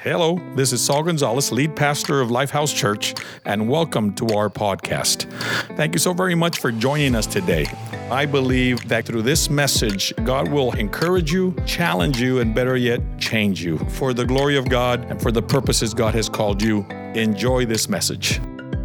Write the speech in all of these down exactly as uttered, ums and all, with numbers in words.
Hello, this is Saul Gonzalez, lead pastor of Lifehouse Church, and welcome to our podcast. Thank you so very much for joining us today. I believe that through this message, God will encourage you, challenge you, and better yet, change you for the glory of God and for the purposes God has called you. Enjoy this message.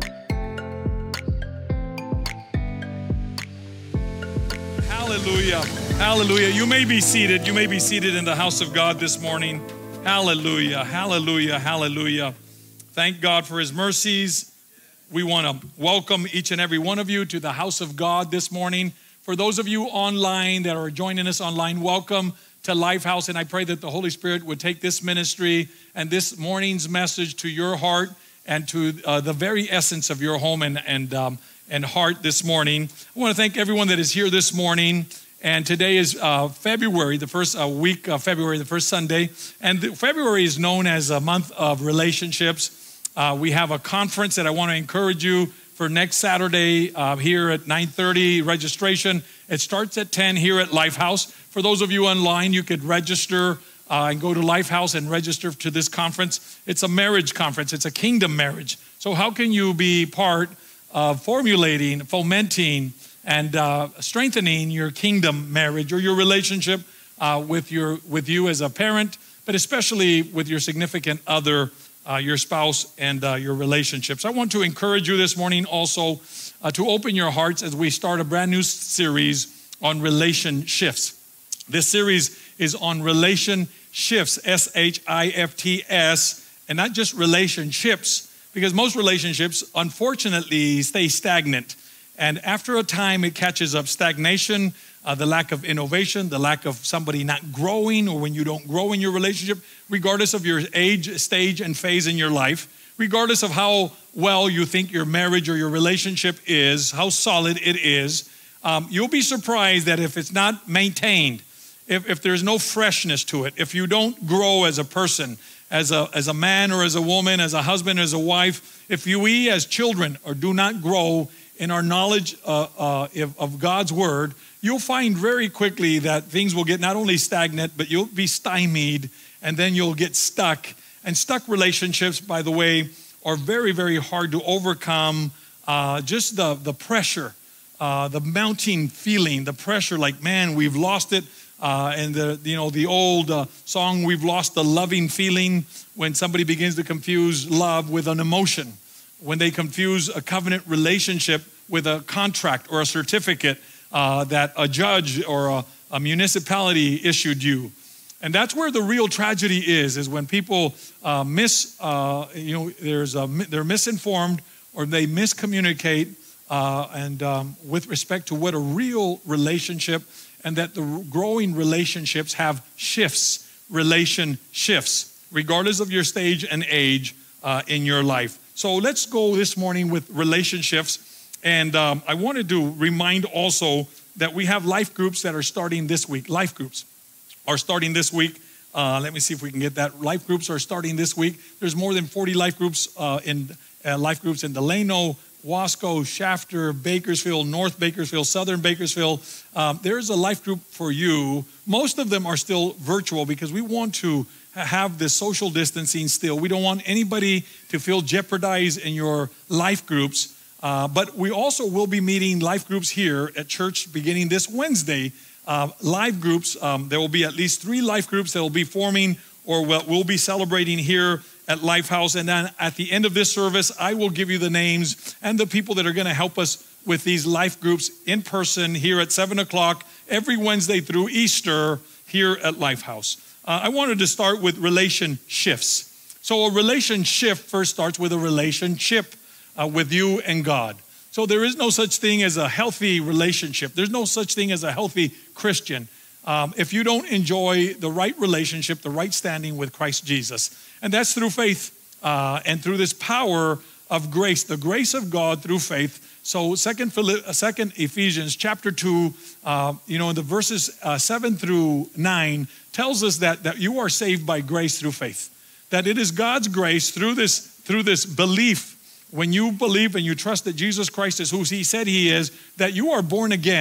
Hallelujah. Hallelujah. You may be seated. You may be seated in the house of God this morning. Hallelujah. Hallelujah. Hallelujah. Thank God for his mercies. We want to welcome each and every one of you to the house of God this morning. For those of you online that are joining us online, welcome to Lifehouse. And I pray that the Holy Spirit would take this ministry and this morning's message to your heart and to uh, the very essence of your home and, and, um, and heart this morning. I want to thank everyone that is here this morning. And today is uh, February, the first uh, week of February, the first Sunday. And the, February is known as a month of relationships. Uh, we have a conference that I want to encourage you for next Saturday uh, here at nine thirty registration. It starts at ten here at Lifehouse. For those of you online, you could register uh, and go to Lifehouse and register to this conference. It's a marriage conference. It's a kingdom marriage. So how can you be part of formulating, fomenting, and uh, strengthening your kingdom marriage or your relationship uh, with your with you as a parent, but especially with your significant other, uh, your spouse, and uh, your relationships. I want to encourage you this morning also uh, to open your hearts as we start a brand new series on relationships. This series is on relationships, S H I F T S, and not just relationships, because most relationships, unfortunately, stay stagnant. And after a time, it catches up. Stagnation, uh, the lack of innovation, the lack of somebody not growing, or when you don't grow in your relationship, regardless of your age, stage, and phase in your life, regardless of how well you think your marriage or your relationship is, how solid it is, um, you'll be surprised that if it's not maintained, if, if there's no freshness to it, if you don't grow as a person, as a, as a man or as a woman, as a husband, as a wife, if you, we as children or do not grow in our knowledge uh, uh, of God's word, you'll find very quickly that things will get not only stagnant, but you'll be stymied, and then you'll get stuck. And stuck relationships, by the way, are very, very hard to overcome. Uh, just the, the pressure, uh, the mounting feeling, the pressure like, man, we've lost it. Uh, and the you know the old uh, song, we've lost the loving feeling, when somebody begins to confuse love with an emotion. When they confuse a covenant relationship with a contract or a certificate uh, that a judge or a, a municipality issued you. And that's where the real tragedy is, is when people uh, miss, uh, you know, there's a, they're misinformed or they miscommunicate uh, and um, with respect to what a real relationship, and that the growing relationships have shifts, relation shifts, regardless of your stage and age uh, in your life. So let's go this morning with relationships. And um, I wanted to remind also that we have life groups that are starting this week. Life groups are starting this week. Uh, let me see if we can get that. Life groups are starting this week. There's more than forty life groups uh, in uh, life groups in Delano, Wasco, Shafter, Bakersfield, North Bakersfield, Southern Bakersfield. Um, there's a life group for you. Most of them are still virtual because we want to have this social distancing still. We don't want anybody to feel jeopardized in your life groups. Uh, but we also will be meeting life groups here at church beginning this Wednesday. Uh, live groups, um, there will be at least three life groups that will be forming or we'll, we'll be celebrating here at Lifehouse. And then at the end of this service, I will give you the names and the people that are going to help us with these life groups in person here at seven o'clock every Wednesday through Easter here at Lifehouse. Uh, I wanted to start with relationships. So a relationship first starts with a relationship uh, with you and God. So there is no such thing as a healthy relationship. There's no such thing as a healthy Christian um, if you don't enjoy the right relationship, the right standing with Christ Jesus. And that's through faith uh, and through this power of grace, the grace of God through faith. So second, second Ephesians chapter two, uh, you know, in the verses uh, seven through nine tells us that, that you are saved by grace through faith. That it is God's grace through this, through this belief. When you believe and you trust that Jesus Christ is who he said he is, that you are born again.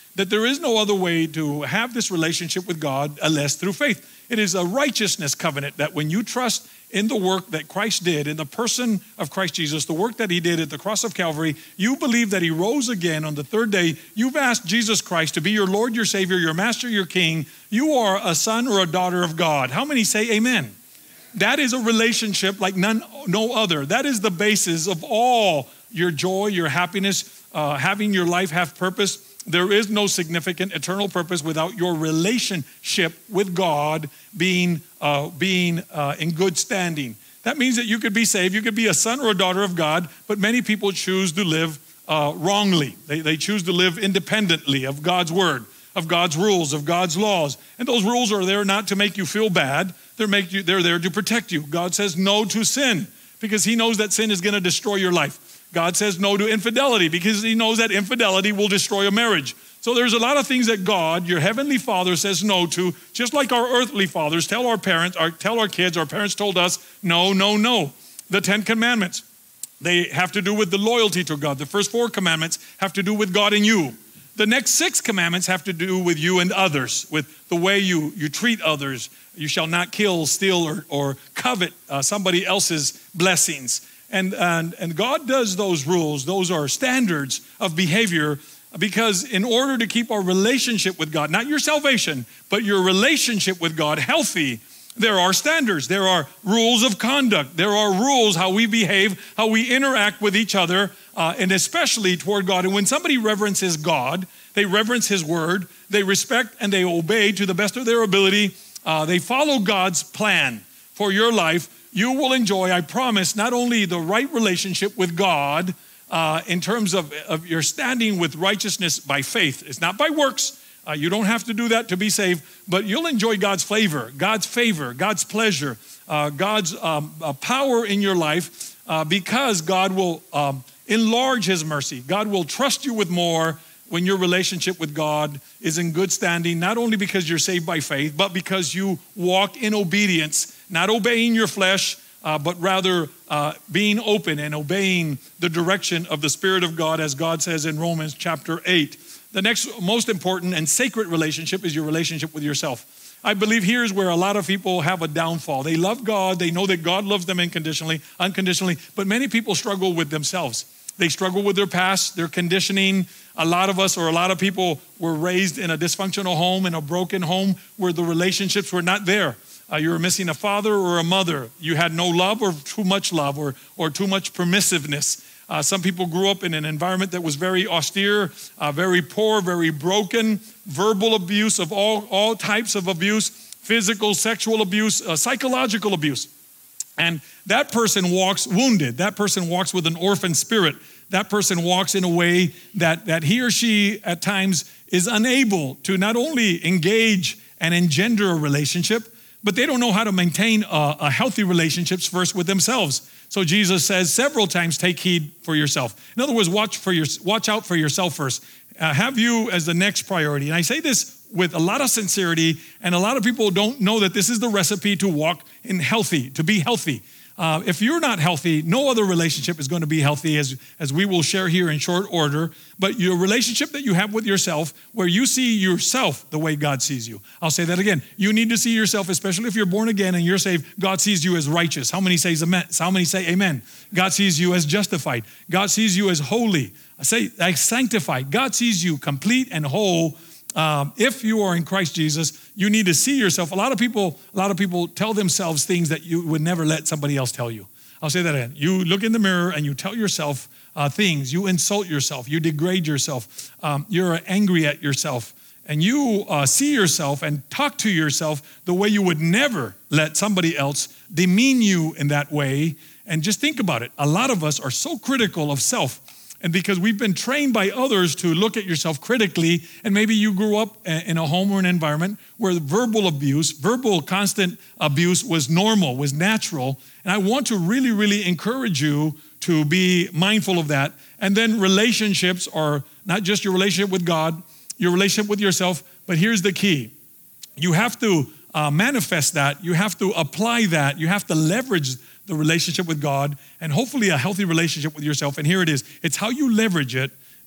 that there is no other way to have this relationship with God unless through faith. It is a righteousness covenant that when you trust in the work that Christ did, in the person of Christ Jesus, the work that he did at the cross of Calvary, you believe that he rose again on the third day. You've asked Jesus Christ to be your Lord, your Savior, your Master, your King. You are a son or a daughter of God. How many say amen? That is a relationship like none, no other. That is the basis of all your joy, your happiness, uh, having your life have purpose. There is no significant eternal purpose without your relationship with God being, uh, being uh, in good standing. That means that you could be saved, you could be a son or a daughter of God, but many people choose to live uh, wrongly. They, they choose to live independently of God's word, of God's rules, of God's laws. And those rules are there not to make you feel bad. They're, make you, they're there to protect you. God says no to sin because he knows that sin is going to destroy your life. God says no to infidelity because he knows that infidelity will destroy a marriage. So there's a lot of things that God, your heavenly Father, says no to, just like our earthly fathers tell our parents, or tell our kids, our parents told us, no, no, no. The Ten Commandments, they have to do with the loyalty to God. The first four commandments have to do with God and you. The next six commandments have to do with you and others, with the way you, you treat others. You shall not kill, steal, or, or covet uh, somebody else's blessings. And, and, and God does those rules. Those are standards of behavior because in order to keep our relationship with God, not your salvation, but your relationship with God healthy, there are standards. There are rules of conduct. There are rules how we behave, how we interact with each other, uh, and especially toward God. And when somebody reverences God, they reverence his word, they respect and they obey to the best of their ability. Uh, they follow God's plan for your life. You will enjoy, I promise, not only the right relationship with God uh, in terms of, of your standing with righteousness by faith. It's not by works. Uh, you don't have to do that to be saved, but you'll enjoy God's favor, God's favor, God's pleasure, uh, God's um, uh, power in your life uh, because God will um, enlarge his mercy. God will trust you with more when your relationship with God is in good standing, not only because you're saved by faith, but because you walk in obedience, not obeying your flesh, uh, but rather uh, being open and obeying the direction of the Spirit of God, as God says in Romans chapter eight. The next most important and sacred relationship is your relationship with yourself. I believe here's where a lot of people have a downfall. They love God, they know that God loves them unconditionally, unconditionally, but many people struggle with themselves. They struggle with their past, their conditioning. A lot of us or a lot of people were raised in a dysfunctional home, in a broken home where the relationships were not there. Uh, you were missing a father or a mother. You had no love or too much love or, or too much permissiveness. Uh, some people grew up in an environment that was very austere, uh, very poor, very broken, verbal abuse of all, all types of abuse, physical, sexual abuse, uh, psychological abuse. And that person walks wounded. That person walks with an orphan spirit. That person walks in a way that, that he or she at times is unable to not only engage and engender a relationship, but they don't know how to maintain a, a healthy relationships first with themselves. So Jesus says several times, take heed for yourself. In other words, watch for your, watch out for yourself first. Uh, have you as the next priority. And I say this with a lot of sincerity, and a lot of people don't know that this is the recipe to walk in healthy, to be healthy. Uh, if you're not healthy, no other relationship is going to be healthy, as, as we will share here in short order. But your relationship that you have with yourself, where you see yourself the way God sees you. I'll say that again. You need to see yourself, especially if you're born again and you're saved. God sees you as righteous. How many say amen? How many say amen? God sees you as justified. God sees you as holy. I say like sanctified. God sees you complete and whole. Um, if you are in Christ Jesus, you need to see yourself. A lot of people, a lot of people tell themselves things that you would never let somebody else tell you. I'll say that again. You look in the mirror and you tell yourself uh, things. You insult yourself. You degrade yourself. Um, you're angry at yourself. And you uh, see yourself and talk to yourself the way you would never let somebody else demean you in that way. And just think about it. A lot of us are so critical of self. And because we've been trained by others to look at yourself critically, and maybe you grew up in a home or an environment where verbal abuse, verbal constant abuse was normal, was natural. And I want to really, really encourage you to be mindful of that. And then relationships are not just your relationship with God, your relationship with yourself, but here's the key. You have to uh, manifest that. You have to apply that. You have to leverage the relationship with God, and hopefully a healthy relationship with yourself. And here it is. It's how you leverage it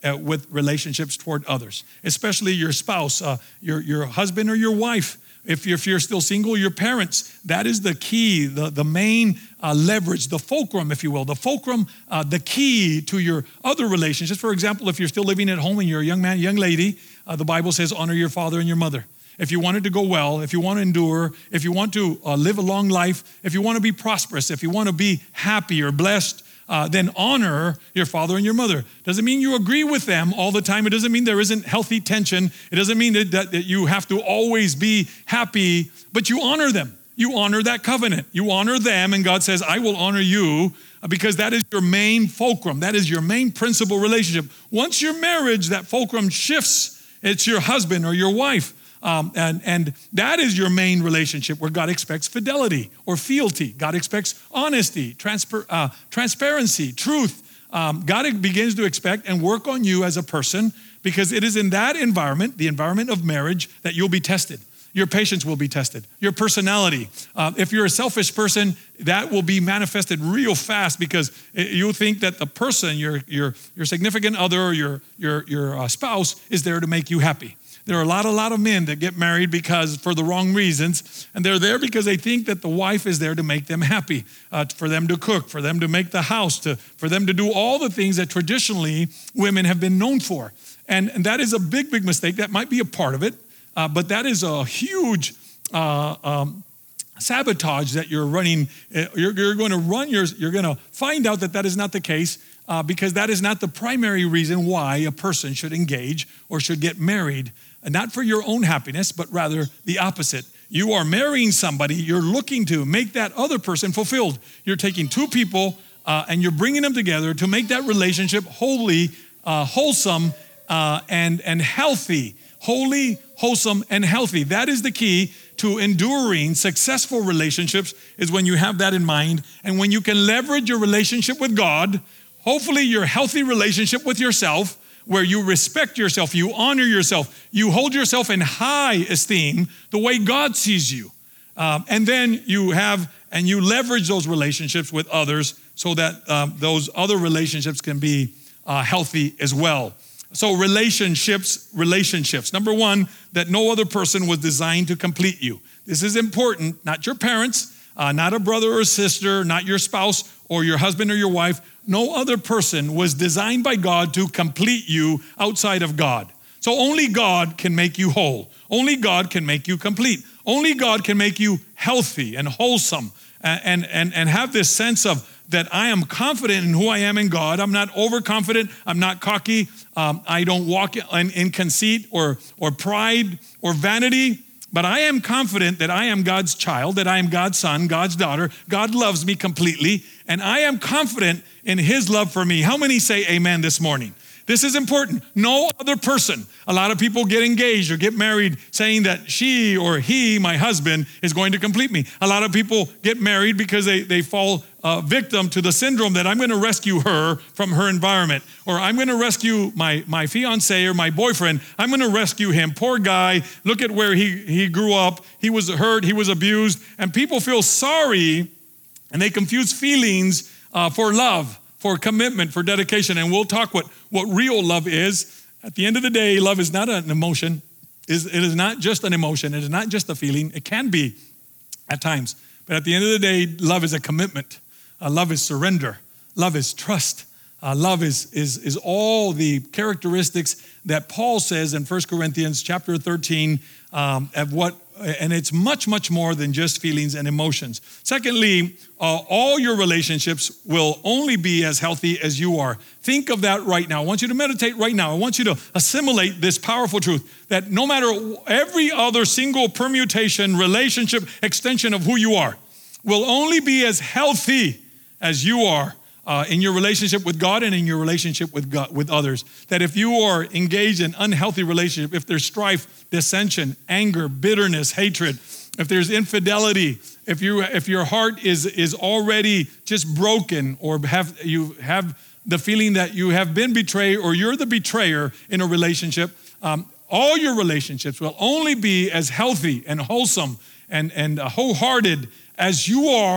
uh, with relationships toward others, especially your spouse, uh, your, your husband or your wife. If you're, if you're still single, your parents, that is the key, the, the main uh, leverage, the fulcrum, if you will, the fulcrum, uh, the key to your other relationships. For example, if you're still living at home and you're a young man, young lady, uh, the Bible says honor your father and your mother. If you want it to go well, if you want to endure, if you want to uh, live a long life, if you want to be prosperous, if you want to be happy or blessed, Uh, then honor your father and your mother. Doesn't mean you agree with them all the time. It doesn't mean there isn't healthy tension. It doesn't mean that, that, that you have to always be happy, but you honor them. You honor that covenant. You honor them, and God says, I will honor you because that is your main fulcrum. That is your main principal relationship. Once your marriage, that fulcrum shifts. It's your husband or your wife. Um, and, and that is your main relationship where God expects fidelity or fealty. God expects honesty, transper, uh, transparency, truth. Um, God begins to expect and work on you as a person because it is in that environment, the environment of marriage, that you'll be tested. Your patience will be tested. Your personality. Uh, if you're a selfish person, that will be manifested real fast because you'll think that the person, your, your, your significant other, or your, your, your uh, spouse is there to make you happy. There are a lot, a lot of men that get married because for the wrong reasons, and they're there because they think that the wife is there to make them happy, uh, for them to cook, for them to make the house, to, for them to do all the things that traditionally women have been known for. And, and that is a big, big mistake. That might be a part of it, uh, but that is a huge uh, um, sabotage that you're running. You're, you're going to run your, you're going to find out that that is not the case. Uh, because that is not the primary reason why a person should engage or should get married, not for your own happiness, but rather the opposite. You are marrying somebody, you're looking to make that other person fulfilled. You're taking two people uh, and you're bringing them together to make that relationship holy, uh, wholesome, uh, and, and healthy. Holy, wholesome, and healthy. That is the key to enduring successful relationships, is when you have that in mind and when you can leverage your relationship with God. Hopefully your healthy relationship with yourself, where you respect yourself, you honor yourself, you hold yourself in high esteem the way God sees you. Um, and then you have, and you leverage those relationships with others so that um, those other relationships can be uh, healthy as well. So relationships, relationships. Number one, that no other person was designed to complete you. This is important, not your parents, uh, not a brother or sister, not your spouse or your husband or your wife. No other person was designed by God to complete you outside of God. So only God can make you whole. Only God can make you complete. Only God can make you healthy and wholesome and, and, and have this sense of that I am confident in who I am in God. I'm not overconfident. I'm not cocky. Um, I don't walk in, in conceit or, or pride or vanity. But I am confident that I am God's child, that I am God's son, God's daughter. God loves me completely, and I am confident in his love for me. How many say amen this morning? This is important. No other person. A lot of people get engaged or get married saying that she or he, my husband, is going to complete me. A lot of people get married because they, they fall uh, victim to the syndrome that I'm going to rescue her from her environment, or I'm going to rescue my, my fiance or my boyfriend. I'm going to rescue him. Poor guy. Look at where he, he grew up. He was hurt. He was abused. And people feel sorry, and they confuse feelings uh, for love, for commitment, for dedication. And we'll talk what, what real love is. At the end of the day, love is not an emotion. It is not just an emotion. It is not just a feeling. It can be at times. But at the end of the day, love is a commitment. Uh, love is surrender. Love is trust. Uh, love is, is, is all the characteristics that Paul says in First Corinthians chapter thirteen um, of what, and it's much, much more than just feelings and emotions. Secondly, uh, all your relationships will only be as healthy as you are. Think of that right now. I want you to meditate right now. I want you to assimilate this powerful truth that no matter every other single permutation, relationship, extension of who you are will only be as healthy as you are uh, in your relationship with God and in your relationship with God, with others. That if you are engaged in unhealthy relationship, if there's strife, dissension, anger, bitterness, hatred, if there's infidelity, if you if your heart is is already just broken, or have you have the feeling that you have been betrayed or you're the betrayer in a relationship, um, all your relationships will only be as healthy and wholesome and, and wholehearted as you are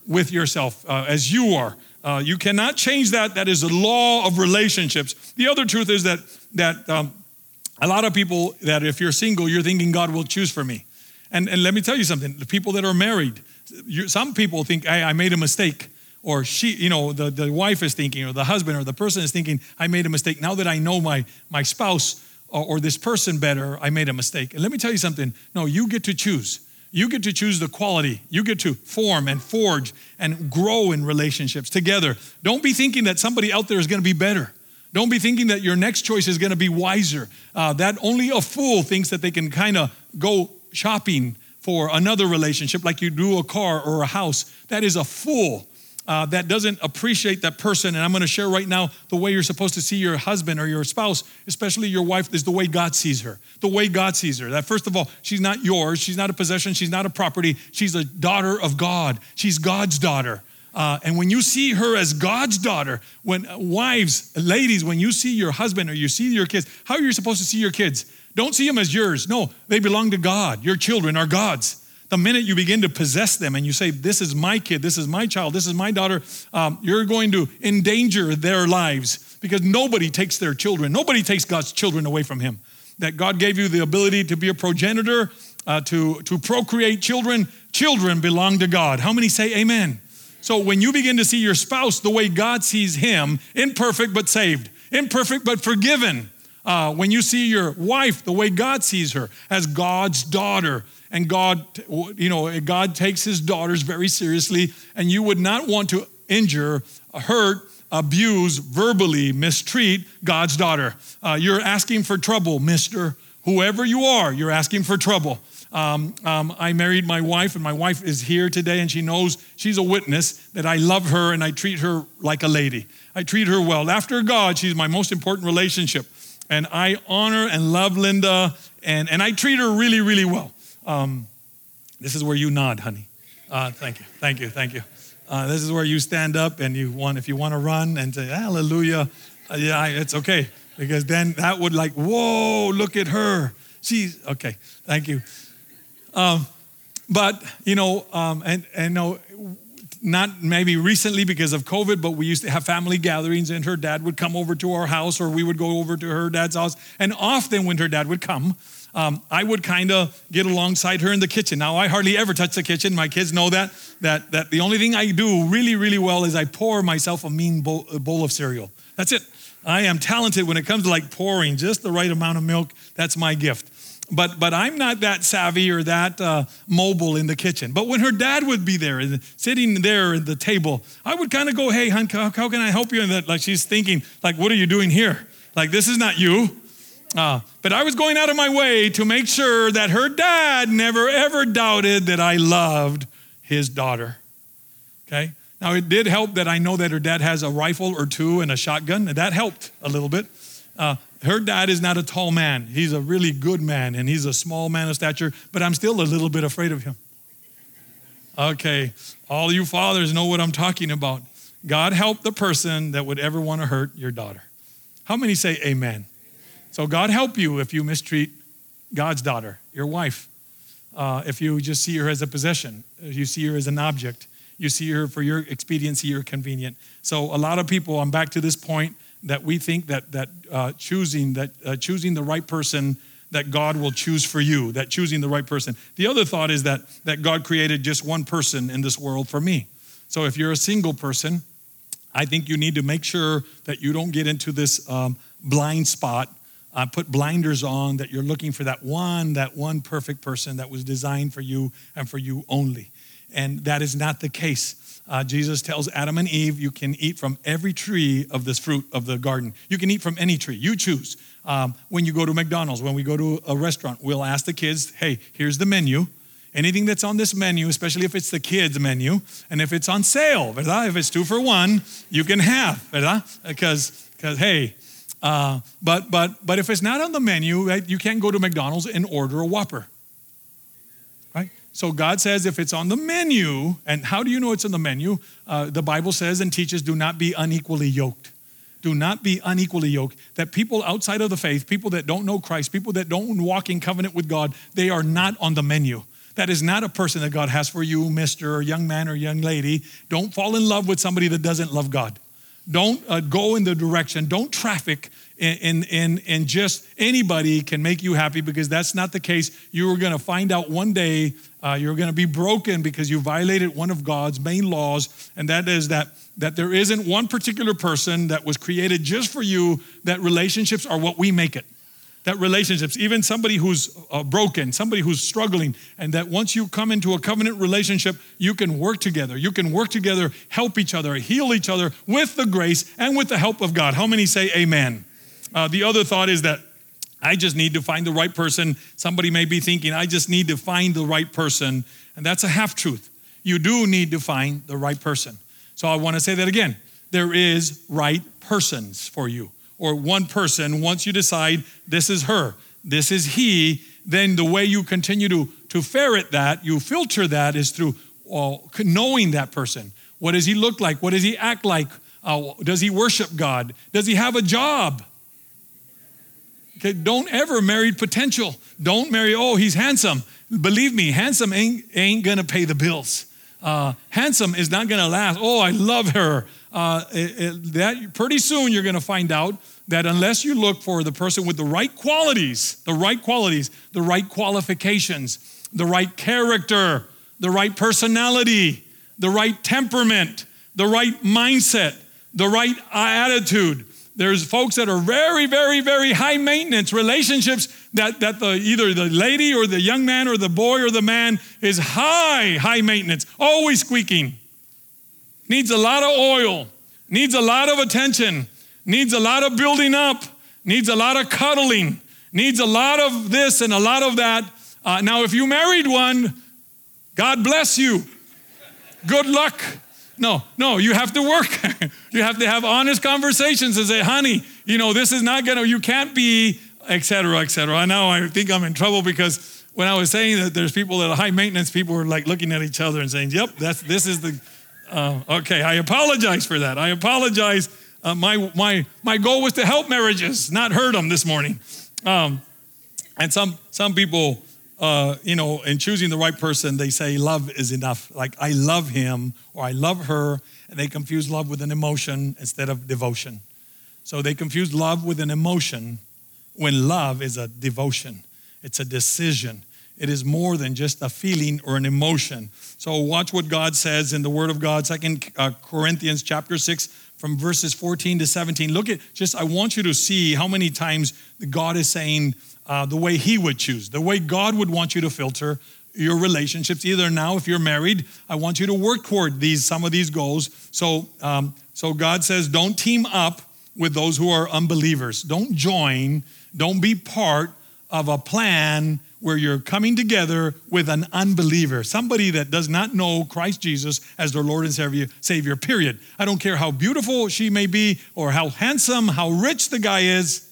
with yourself uh, as you are. Uh, you cannot change that. That is a law of relationships. The other truth is that that um, a lot of people, that if you're single, you're thinking God will choose for me. And, and let me tell you something. The people that are married, you, some people think, hey, I made a mistake. Or she, you know, the, the wife is thinking, or the husband, or the person is thinking, I made a mistake. Now that I know my, my spouse or, or this person better, I made a mistake. And let me tell you something. No, you get to choose. You get to choose the quality. You get to form and forge and grow in relationships together. Don't be thinking that somebody out there is going to be better. Don't be thinking that your next choice is going to be wiser. Uh, that only a fool thinks that they can kind of go shopping for another relationship like you do a car or a house. That is a fool. Uh, that doesn't appreciate that person. And I'm going to share right now the way you're supposed to see your husband or your spouse, especially your wife, is the way God sees her. The way God sees her. That first of all, she's not yours. She's not a possession. She's not a property. She's a daughter of God. She's God's daughter. Uh, and when you see her as God's daughter, when uh, wives, ladies, when you see your husband or you see your kids, how are you supposed to see your kids? Don't see them as yours. No, they belong to God. Your children are God's. The minute you begin to possess them and you say, this is my kid, this is my child, this is my daughter, um, you're going to endanger their lives, because nobody takes their children. Nobody takes God's children away from him. That God gave you the ability to be a progenitor, uh, to, to procreate children. Children belong to God. How many say amen? So when you begin to see your spouse the way God sees him, imperfect but saved, imperfect but forgiven. Uh, when you see your wife the way God sees her, as God's daughter, and God, you know, God takes his daughters very seriously, and you would not want to injure, hurt, abuse, verbally mistreat God's daughter. Uh, you're asking for trouble, mister. Whoever you are, you're asking for trouble. Um, um, I married my wife, and my wife is here today, and she knows, she's a witness that I love her and I treat her like a lady. I treat her well. After God, she's my most important relationship. And I honor and love Linda, and, and I treat her really, really well. Um, this is where you nod, honey. Uh, thank you, thank you, thank you. Uh, this is where you stand up and you want, if you want to run and say, hallelujah, uh, yeah, it's okay. Because then that would like, whoa, look at her. She's, okay, thank you. Um, but, you know, um, and, and no, not maybe recently because of COVID, but we used to have family gatherings, and her dad would come over to our house, or we would go over to her dad's house. And often when her dad would come, Um, I would kind of get alongside her in the kitchen. Now, I hardly ever touch the kitchen. My kids know that, that, that the only thing I do really, really well is I pour myself a mean bowl, a bowl of cereal. That's it. I am talented when it comes to like pouring just the right amount of milk. That's my gift. But but I'm not that savvy or that uh, mobile in the kitchen. But when her dad would be there, sitting there at the table, I would kind of go, hey, hon, how, how can I help you? And that, like she's thinking, like, what are you doing here? Like, this is not you. Uh, but I was going out of my way to make sure that her dad never, ever doubted that I loved his daughter. Okay? Now, it did help that I know that her dad has a rifle or two and a shotgun. And that helped a little bit. Uh, her dad is not a tall man. He's a really good man, and he's a small man of stature, but I'm still a little bit afraid of him. Okay, all you fathers know what I'm talking about. God help the person that would ever want to hurt your daughter. How many say amen? So God help you if you mistreat God's daughter, your wife. Uh, if you just see her as a possession, if you see her as an object, you see her for your expediency or convenient. So a lot of people, I'm back to this point, that we think that that uh, choosing that uh, choosing the right person, that God will choose for you, that choosing the right person. The other thought is that that God created just one person in this world for me. So if you're a single person, I think you need to make sure that you don't get into this um, blind spot. Uh, put blinders on, that you're looking for that one, that one perfect person that was designed for you and for you only. And that is not the case. Uh, Jesus tells Adam and Eve, you can eat from every tree of this fruit of the garden. You can eat from any tree. You choose. Um, when you go to McDonald's, when we go to a restaurant, we'll ask the kids, hey, here's the menu. Anything that's on this menu, especially if it's the kids' menu, and if it's on sale, ¿verdad? If it's two for one, you can have, ¿verdad? Because, because hey, Uh, but but but if it's not on the menu, right, you can't go to McDonald's and order a Whopper, right? So God says if it's on the menu, and how do you know it's on the menu? Uh, the Bible says and teaches, do not be unequally yoked. Do not be unequally yoked. That people outside of the faith, people that don't know Christ, people that don't walk in covenant with God, they are not on the menu. That is not a person that God has for you, mister or young man or young lady. Don't fall in love with somebody that doesn't love God. Don't uh, go in the direction. Don't traffic in, in, in, in just anybody can make you happy, because that's not the case. You are going to find out one day uh, you're going to be broken because you violated one of God's main laws, and that is that, that there isn't one particular person that was created just for you, that relationships are what we make it. That relationships, even somebody who's uh, broken, somebody who's struggling, and that once you come into a covenant relationship, you can work together. You can work together, help each other, heal each other with the grace and with the help of God. How many say amen? Uh, the other thought is that I just need to find the right person. Somebody may be thinking, I just need to find the right person. And that's a half-truth. You do need to find the right person. So I want to say that again. There is right persons for you. Or one person, once you decide this is her, this is he, then the way you continue to, to ferret that, you filter that, is through uh, knowing that person. What does he look like? What does he act like? Uh, does he worship God? Does he have a job? Okay, don't ever marry potential. Don't marry, oh, he's handsome. Believe me, handsome ain't, ain't gonna pay the bills. Uh, handsome is not gonna last. Oh, I love her. Uh, it, it, that pretty soon you're gonna find out that unless you look for the person with the right qualities, the right qualities, the right qualifications, the right character, the right personality, the right temperament, the right mindset, the right attitude. There's folks that are very, very, very high maintenance relationships that, that the, either the lady or the young man or the boy or the man is high, high maintenance, always squeaking, needs a lot of oil, needs a lot of attention, needs a lot of building up, needs a lot of cuddling, needs a lot of this and a lot of that. Uh, now, if you married one, God bless you. Good luck. No, no, you have to work. You have to have honest conversations and say, honey, you know, this is not gonna, you can't be, et cetera, et cetera. I know I think I'm in trouble because when I was saying that there's people that are high maintenance, people were like looking at each other and saying, yep, that's, this is the, uh, okay, I apologize for that. I apologize. Uh, my, my, my goal was to help marriages, not hurt them this morning. Um, and some, some people, Uh, you know, in choosing the right person, they say love is enough. Like, I love him or I love her, and they confuse love with an emotion instead of devotion. So they confuse love with an emotion when love is a devotion. It's a decision. It is more than just a feeling or an emotion. So watch what God says in the Word of God, Second Corinthians chapter six, from verses fourteen to seventeen. Look at, just, I want you to see how many times God is saying, Uh, the way he would choose, the way God would want you to filter your relationships. Either now, if you're married, I want you to work toward these, some of these goals. So, um, so God says, don't team up with those who are unbelievers. Don't join, don't be part of a plan where you're coming together with an unbeliever, somebody that does not know Christ Jesus as their Lord and Savior, Savior, period. I don't care how beautiful she may be or how handsome, how rich the guy is.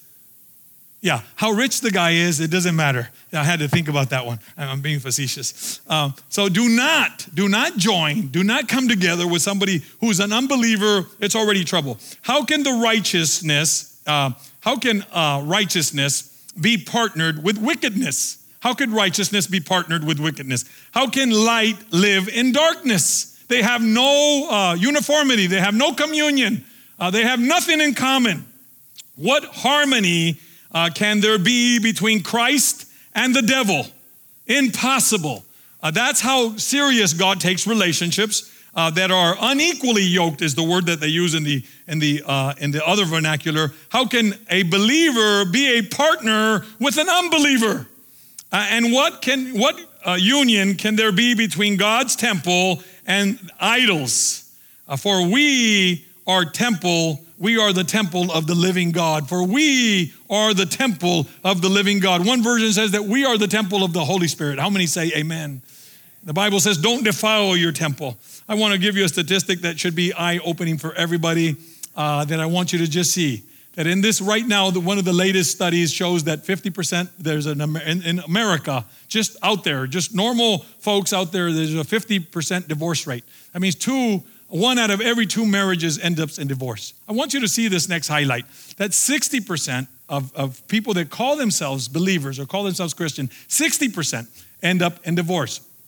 Yeah, how rich the guy is, it doesn't matter. I had to think about that one. I'm being facetious. Um, so do not, do not join, do not come together with somebody who's an unbeliever. It's already trouble. How can the righteousness, uh, how can uh, righteousness be partnered with wickedness? How could righteousness be partnered with wickedness? How can light live in darkness? They have no uh, uniformity. They have no communion. Uh, they have nothing in common. What harmony Uh, can there be between Christ and the devil? Impossible. Uh, that's how serious God takes relationships uh, that are unequally yoked, is the word that they use in the in the uh, in the other vernacular. How can a believer be a partner with an unbeliever? Uh, and what can what uh, union can there be between God's temple and idols? Uh, for we are temple. We are the temple of the living God, for we are the temple of the living God. One version says that we are the temple of the Holy Spirit. How many say amen? The Bible says, don't defile your temple. I want to give you a statistic that should be eye-opening for everybody uh, that I want you to just see. That in this right now, the, one of the latest studies shows that fifty percent, there's an, in, in America, just out there, just normal folks out there, there's a fifty percent divorce rate. That means two One out of every two marriages ends up in divorce. I want you to see this next highlight. That sixty percent of, of people that call themselves believers or call themselves Christian, sixty percent end up in divorce.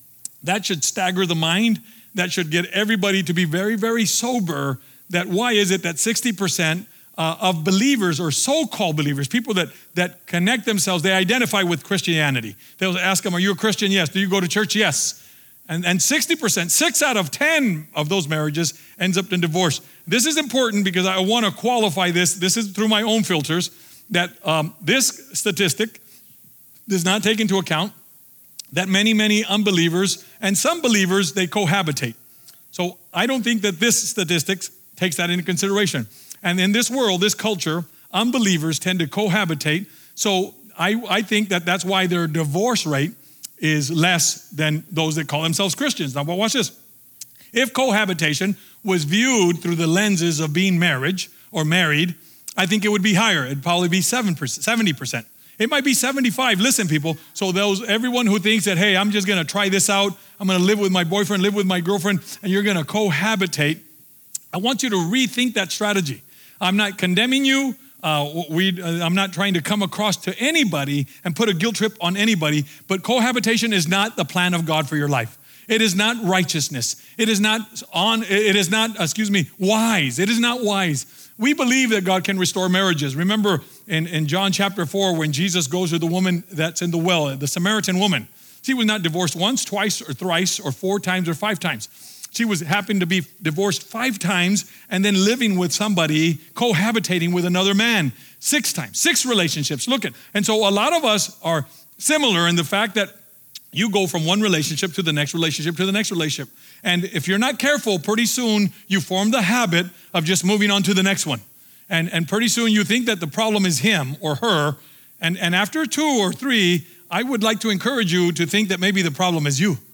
That should stagger the mind. That should get everybody to be very, very sober. That why is it that sixty percent uh, of believers or so-called believers, people that, that connect themselves, they identify with Christianity. They'll ask them, are you a Christian? Yes. Do you go to church? Yes. And, and sixty percent, six out of ten of those marriages ends up in divorce. This is important because I want to qualify this. This is through my own filters, that um, this statistic does not take into account that many, many unbelievers and some believers, they cohabitate. So I don't think that this statistic takes that into consideration. And in this world, this culture, unbelievers tend to cohabitate. So I, I think that that's why their divorce rate is less than those that call themselves Christians. Now, but watch this. If cohabitation was viewed through the lenses of being marriage or married, I think it would be higher. It'd probably be seven percent, seventy percent. It might be seventy-five. Listen, people. So those everyone who thinks that, hey, I'm just going to try this out. I'm going to live with my boyfriend, live with my girlfriend, and you're going to cohabitate. I want you to rethink that strategy. I'm not condemning you. Uh, we, uh, I'm not trying to come across to anybody and put a guilt trip on anybody, but cohabitation is not the plan of God for your life. It is not righteousness. It is not on. It is not, excuse me, wise. It is not wise. We believe that God can restore marriages. Remember in, in John chapter four, when Jesus goes to the woman that's in the well, the Samaritan woman. She was not divorced once, twice, or thrice, or four times, or five times. She was happened to be divorced five times and then living with somebody, cohabitating with another man six times, six relationships. Look at, and so a lot of us are similar in the fact that you go from one relationship to the next relationship to the next relationship. And if you're not careful, pretty soon you form the habit of just moving on to the next one. And, and pretty soon you think that the problem is him or her. And, and after two or three, I would like to encourage you to think that maybe the problem is you.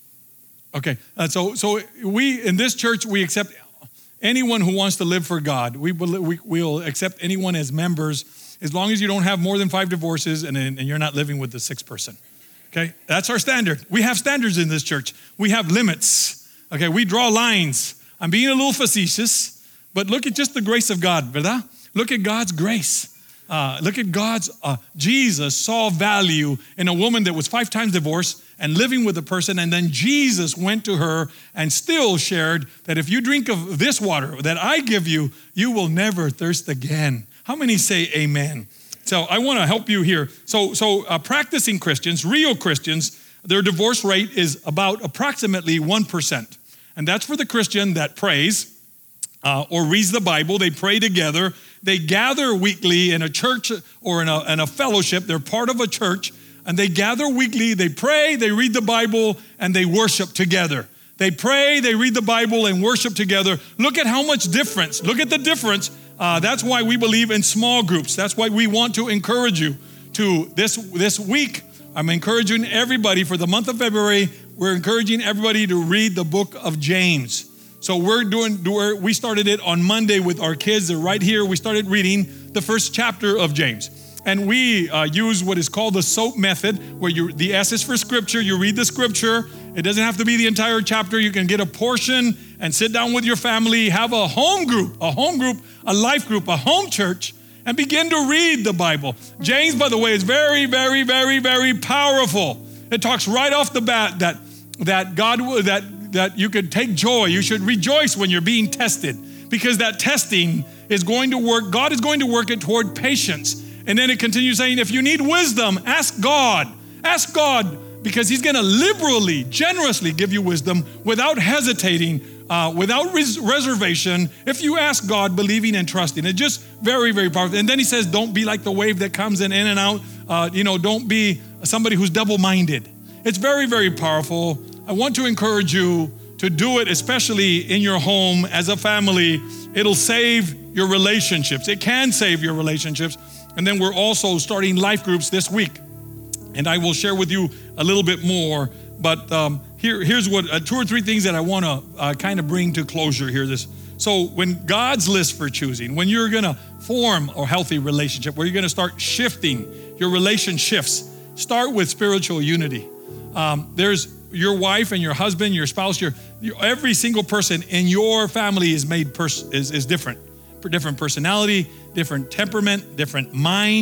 Okay, uh, so so we, in this church, we accept anyone who wants to live for God. We we will accept anyone as members as long as you don't have more than five divorces and, and you're not living with the sixth person. Okay, that's our standard. We have standards in this church. We have limits. Okay, we draw lines. I'm being a little facetious, but look at just the grace of God, ¿verdad? Look at God's grace. Uh, look at God's, uh, Jesus saw value in a woman that was five times divorced and living with a person, and then Jesus went to her and still shared that if you drink of this water that I give you, you will never thirst again. How many say amen? So I want to help you here. So, so uh, practicing Christians, real Christians, their divorce rate is about approximately one percent. And that's for the Christian that prays uh, or reads the Bible. They pray together. They gather weekly in a church or in a, in a fellowship. They're part of a church, and they gather weekly. They pray, they read the Bible, and they worship together. They pray, they read the Bible, and worship together. Look at how much difference. Look at the difference. Uh, that's why we believe in small groups. That's why we want to encourage you to this, this week. I'm encouraging everybody for the month of February. We're encouraging everybody to read the book of James. So we're doing, we started it on Monday with our kids. They're right here. We started reading the first chapter of James. And we uh, use what is called the SOAP method, where you, the S is for scripture. You read the scripture. It doesn't have to be the entire chapter. You can get a portion and sit down with your family, have a home group, a home group, a life group, a home church, and begin to read the Bible. James, by the way, is very, very, very, very powerful. It talks right off the bat that, that God, that that you could take joy. You should rejoice when you're being tested, because that testing is going to work. God is going to work it toward patience. And then it continues saying, if you need wisdom, ask God. Ask God, because he's going to liberally, generously give you wisdom without hesitating, uh, without res- reservation. If you ask God, believing and trusting. It's just very, very powerful. And then he says, don't be like the wave that comes in, in and out. Uh, you know, don't be somebody who's double-minded. It's very, very powerful. I want to encourage you to do it, especially in your home as a family. It'll save your relationships. It can save your relationships. And then we're also starting life groups this week. And I will share with you a little bit more. But um, here, here's what uh, two or three things that I want to uh, kind of bring to closure here. This So when God's list for choosing, when you're going to form a healthy relationship, where you're going to start shifting your relationships, start with spiritual unity. Um, there's your wife and your husband, your spouse, your, your every single person in your family is made pers- is, is different. For different personality, different temperament, different mind.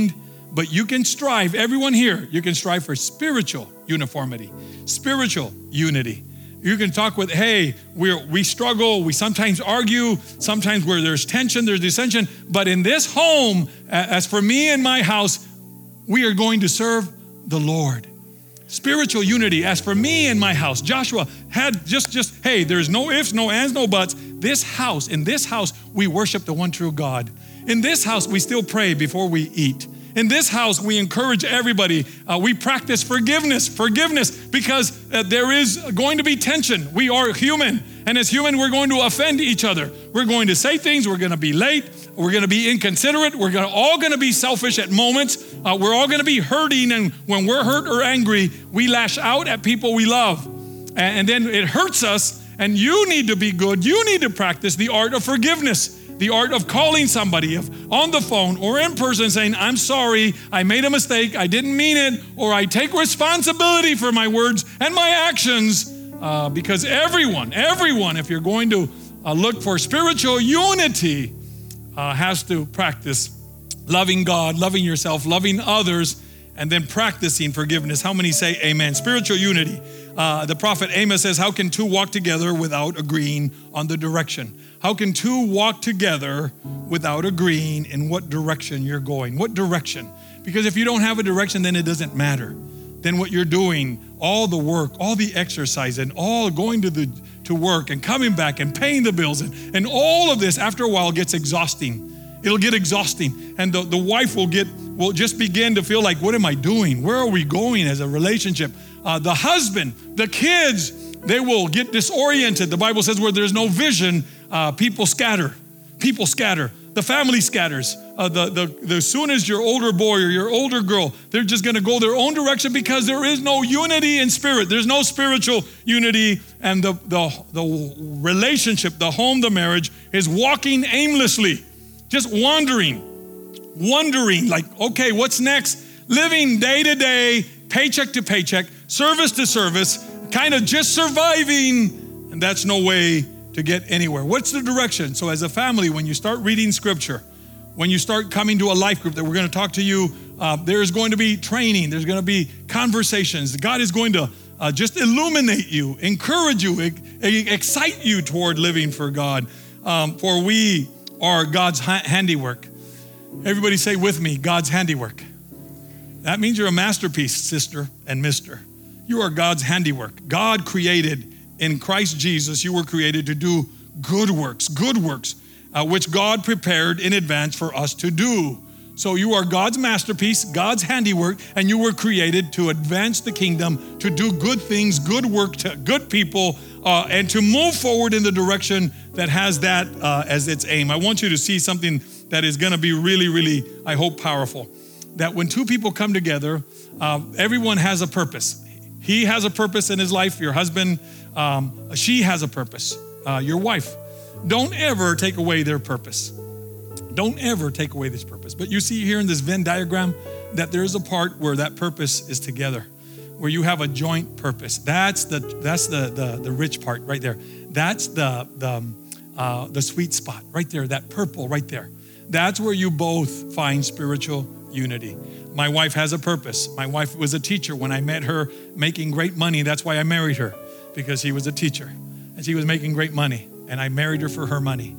but you can strive, everyone here, you can strive for spiritual uniformity, spiritual unity. You can talk with, hey, we we struggle, we sometimes argue, sometimes where there's tension, there's dissension, but in this home, as for me and my house, we are going to serve the Lord. Spiritual unity, as for me and my house. Joshua had just, just, hey, there's no ifs, no ands, no buts. This house, in this house, we worship the one true God. In this house, we still pray before we eat. In this house, we encourage everybody. Uh, we practice forgiveness, forgiveness, because uh, there is going to be tension. We are human, and as human, we're going to offend each other. We're going to say things. We're going to be late. We're going to be inconsiderate. We're gonna, all going to be selfish at moments. Uh, we're all going to be hurting, and when we're hurt or angry, we lash out at people we love, and, and then it hurts us. And you need to be good. You need to practice the art of forgiveness. The art of calling somebody of, on the phone or in person saying, I'm sorry, I made a mistake, I didn't mean it, or I take responsibility for my words and my actions, uh, because everyone, everyone, if you're going to uh, look for spiritual unity, uh, has to practice loving God, loving yourself, loving others, and then practicing forgiveness. How many say amen? Spiritual unity. Uh, the prophet Amos says, how can two walk together without agreeing on the direction? How can two walk together without agreeing in what direction you're going? What direction? Because if you don't have a direction, then it doesn't matter. Then what you're doing, all the work, all the exercise, and all going to the to work and coming back and paying the bills, and, and all of this after a while gets exhausting. It'll get exhausting. And the, the wife will get will just begin to feel like, what am I doing? Where are we going as a relationship? Uh, the husband, the kids, they will get disoriented. The Bible says where there's no vision, uh, people scatter. People scatter. The family scatters. Uh, the, the, the as soon as your older boy or your older girl, they're just going to go their own direction because there is no unity in spirit. There's no spiritual unity, and the, the, the relationship, the home, the marriage is walking aimlessly, just wandering, wondering like, okay, what's next? Living day to day, paycheck to paycheck, service to service, kind of just surviving, and that's no way to get anywhere. What's the direction? So as a family, when you start reading scripture, when you start coming to a life group that we're going to talk to you, uh, there's going to be training, there's going to be conversations. God is going to uh, just illuminate you, encourage you, e- excite you toward living for God. Um, for we are God's ha- handiwork. Everybody say with me, God's handiwork. That means you're a masterpiece, sister and mister. You are God's handiwork. God created in Christ Jesus, you were created to do good works, good works, uh, which God prepared in advance for us to do. So you are God's masterpiece, God's handiwork, and you were created to advance the kingdom, to do good things, good work to good people, uh, and to move forward in the direction that has that uh, as its aim. I want you to see something that is going to be really, really, I hope, powerful. That when two people come together, uh, everyone has a purpose. He has a purpose in his life, your husband, um, she has a purpose, uh, your wife. Don't ever take away their purpose. Don't ever take away this purpose. But you see here in this Venn diagram that there is a part where that purpose is together, where you have a joint purpose. That's the that's the the, the rich part right there. That's the the uh, the sweet spot right there. That purple right there. That's where you both find spiritual unity. My wife has a purpose. My wife was a teacher. When I met her making great money, that's why I married her, because she was a teacher and she was making great money, and I married her for her money.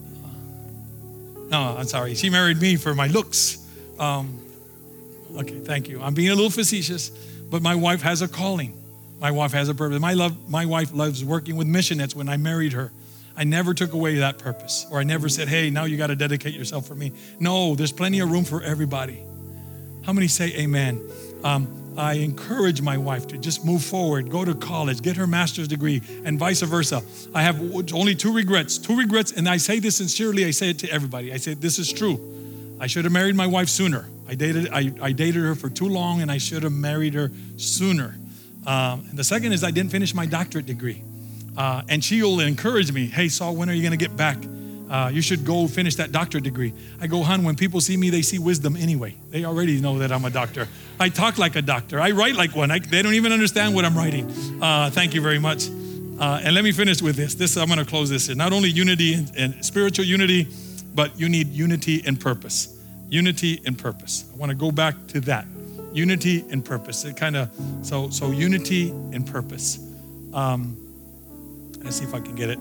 No, I'm sorry. She married me for my looks. Um, okay, thank you. I'm being a little facetious, but my wife has a calling. My wife has a purpose. My love, my wife loves working with missionaries. When I married her, I never took away that purpose, or I never said, hey, now you got to dedicate yourself for me. No, there's plenty of room for everybody. How many say amen? Um, I encourage my wife to just move forward, go to college, get her master's degree, and vice versa. I have only two regrets, two regrets, and I say this sincerely. I say it to everybody. I say, this is true. I should have married my wife sooner. I dated, I, I dated her for too long, and I should have married her sooner. Um, and the second is I didn't finish my doctorate degree. Uh, and she'll encourage me, hey, Saul, when are you going to get back? Uh, you should go finish that doctorate degree. I go, hon, when people see me, they see wisdom anyway. They already know that I'm a doctor. I talk like a doctor. I write like one. I, they don't even understand what I'm writing. Uh, thank you very much. Uh, and let me finish with this. This I'm going to close this here. Not only unity and, and spiritual unity, but you need unity and purpose. Unity and purpose. I want to go back to that. Unity and purpose. It kind of, so so unity and purpose. Um, let's see if I can get it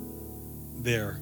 there.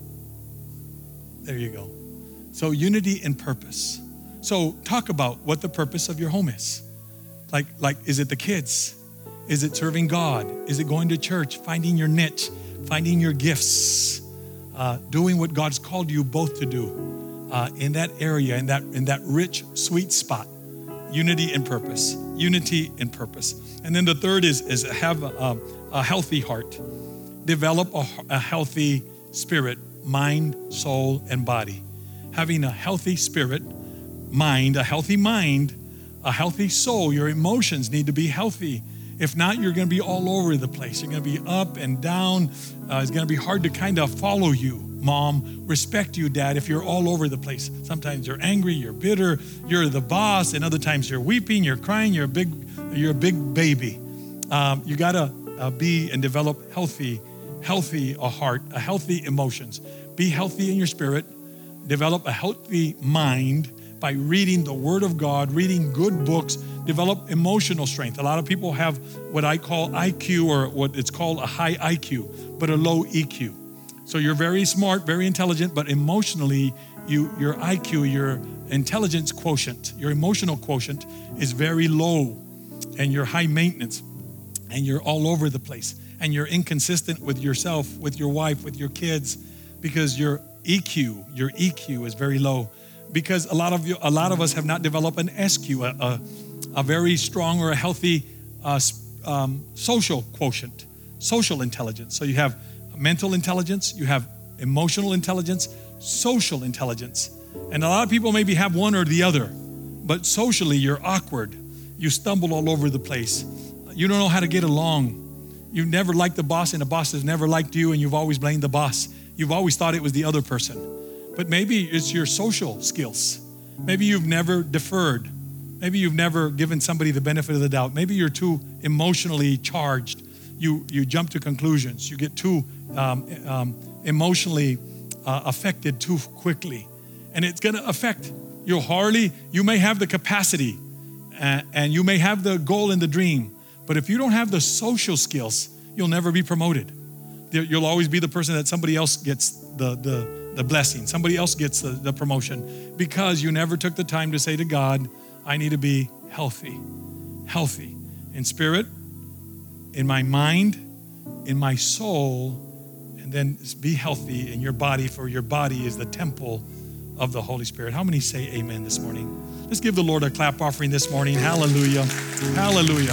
There you go. So unity and purpose. So talk about what the purpose of your home is. Like, like, is it the kids? Is it serving God? Is it going to church, finding your niche, finding your gifts, uh, doing what God's called you both to do uh, in that area, in that in that rich, sweet spot? Unity and purpose. Unity and purpose. And then the third is, is have a, a healthy heart. Develop a, a healthy spirit, mind, soul, and body. Having a healthy spirit, mind, a healthy mind, a healthy soul. Your emotions need to be healthy. If not, you're going to be all over the place. You're going to be up and down. Uh, it's going to be hard to kind of follow you, mom. Respect you, dad, if you're all over the place. Sometimes you're angry, you're bitter, you're the boss, and other times you're weeping, you're crying, you're a big, you're a big baby. Um, you got to uh, be and develop healthy, healthy a heart, a healthy emotions. Be healthy in your spirit. Develop a healthy mind by reading the Word of God, reading good books. Develop emotional strength. A lot of people have what I call I Q, or what it's called a high I Q, but a low E Q. So you're very smart, very intelligent, but emotionally, you your I Q, your intelligence quotient, your emotional quotient is very low, and you're high maintenance, and you're all over the place, and you're inconsistent with yourself, with your wife, with your kids, because your E Q, your E Q is very low. Because a lot of you, a lot of us have not developed an S Q, a, a, a very strong or a healthy uh, um, social quotient, social intelligence. So you have mental intelligence, you have emotional intelligence, social intelligence. And a lot of people maybe have one or the other, but socially you're awkward. You stumble all over the place. You don't know how to get along. You've never liked the boss, and the boss has never liked you, and you've always blamed the boss. You've always thought it was the other person. But maybe it's your social skills. Maybe you've never deferred. Maybe you've never given somebody the benefit of the doubt. Maybe you're too emotionally charged. You you jump to conclusions. You get too um, um, emotionally uh, affected too quickly. And it's going to affect you hardly. You may have the capacity and, and you may have the goal and the dream. But if you don't have the social skills, you'll never be promoted. You'll always be the person that somebody else gets the the the blessing. Somebody else gets the, the promotion, because you never took the time to say to God, I need to be healthy, healthy in spirit, in my mind, in my soul, and then be healthy in your body, for your body is the temple of the Holy Spirit. How many say amen this morning? Let's give the Lord a clap offering this morning. Hallelujah. Hallelujah.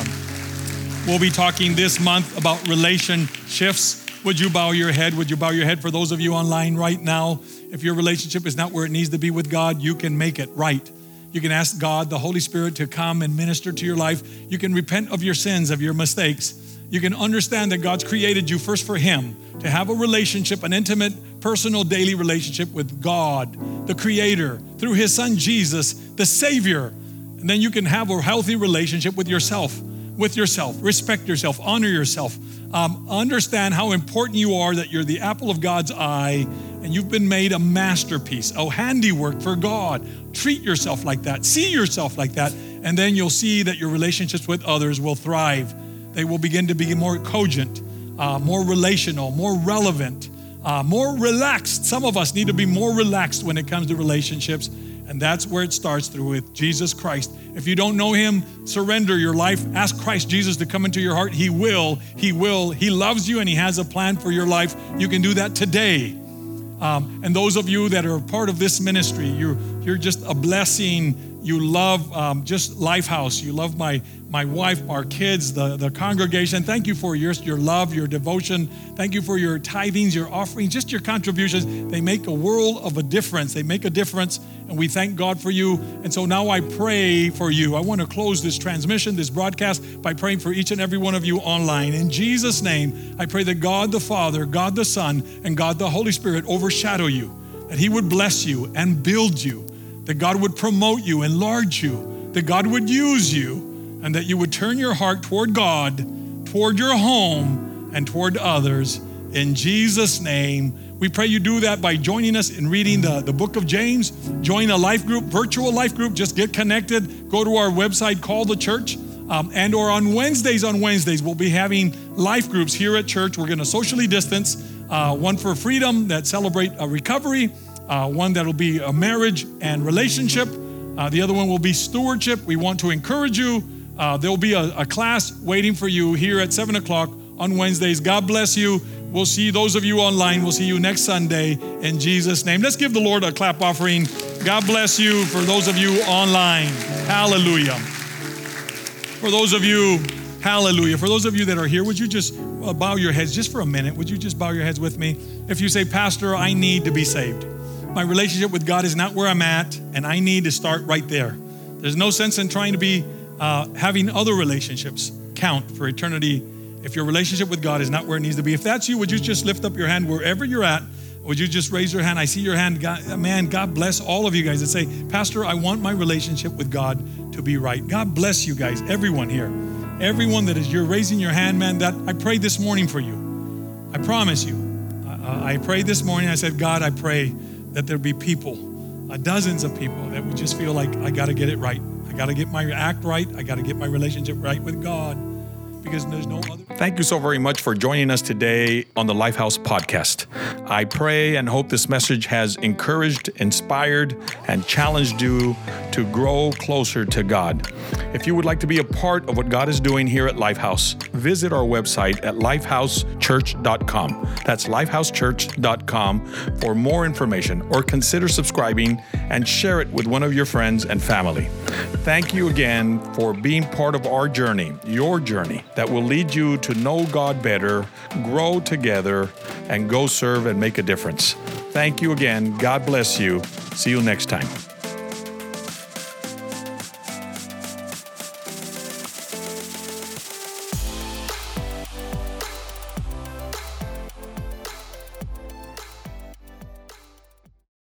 We'll be talking this month about relationships. Would you bow your head? Would you bow your head for those of you online right now? If your relationship is not where it needs to be with God, you can make it right. You can ask God, the Holy Spirit, to come and minister to your life. You can repent of your sins, of your mistakes. You can understand that God's created you first for Him, to have a relationship, an intimate, personal, daily relationship with God, the Creator, through His Son, Jesus, the Savior. And then you can have a healthy relationship with yourself, with yourself. Respect yourself, honor yourself. Um, understand how important you are, that you're the apple of God's eye, and you've been made a masterpiece, a handiwork for God. Treat yourself like that. See yourself like that. And then you'll see that your relationships with others will thrive. They will begin to be more cogent, uh, more relational, more relevant, uh, more relaxed. Some of us need to be more relaxed when it comes to relationships. And that's where it starts, through with Jesus Christ. If you don't know Him, surrender your life. Ask Christ Jesus to come into your heart. He will. He will. He loves you, and He has a plan for your life. You can do that today. Um, and those of you that are part of this ministry, you're, you're just a blessing. You love um, just Lifehouse. You love my my wife, our kids, the, the congregation. Thank you for your, your love, your devotion. Thank you for your tithings, your offerings, just your contributions. They make a world of a difference. They make a difference, and we thank God for you. And so now I pray for you. I want to close this transmission, this broadcast, by praying for each and every one of you online. In Jesus' name, I pray that God the Father, God the Son, and God the Holy Spirit overshadow you, that He would bless you and build you, that God would promote you, enlarge you, that God would use you, and that you would turn your heart toward God, toward your home, and toward others. In Jesus' name, We pray you do that by joining us in reading the, the book of James. Join a life group, virtual life group. Just get connected. Go to our website, Call the Church. Um, and or on Wednesdays, on Wednesdays, we'll be having life groups here at church. We're going to socially distance. Uh, one for freedom that celebrate a recovery. Uh, one that'll be a marriage and relationship. Uh, the other one will be stewardship. We want to encourage you. Uh, there'll be a, a class waiting for you here at seven o'clock on Wednesdays. God bless you. We'll see those of you online. We'll see you next Sunday in Jesus' name. Let's give the Lord a clap offering. God bless you for those of you online. Hallelujah. For those of you, hallelujah. For those of you that are here, would you just uh, bow your heads just for a minute? Would you just bow your heads with me? If you say, Pastor, I need to be saved. My relationship with God is not where I'm at, and I need to start right there. There's no sense in trying to be uh, having other relationships count for eternity if your relationship with God is not where it needs to be. If that's you, would you just lift up your hand wherever you're at? Would you just raise your hand? I see your hand. God, man, God bless all of you guys that say, Pastor, I want my relationship with God to be right. God bless you guys, everyone here. Everyone that is, you're raising your hand, man, that I prayed this morning for you. I promise you. I, I prayed this morning. I said, God, I pray that there be people, uh, dozens of people that would just feel like, I got to get it right. I got to get my act right. I got to get my relationship right with God, because there's no other. Thank you so very much for joining us today on the Lifehouse Podcast. I pray and hope this message has encouraged, inspired, and challenged you to grow closer to God. If you would like to be a part of what God is doing here at Lifehouse, visit our website at lifehouse church dot com. That's lifehouse church dot com for more information, or consider subscribing and share it with one of your friends and family. Thank you again for being part of our journey, your journey, that will lead you to know God better, grow together, and go serve and make a difference. Thank you again. God bless you. See you next time.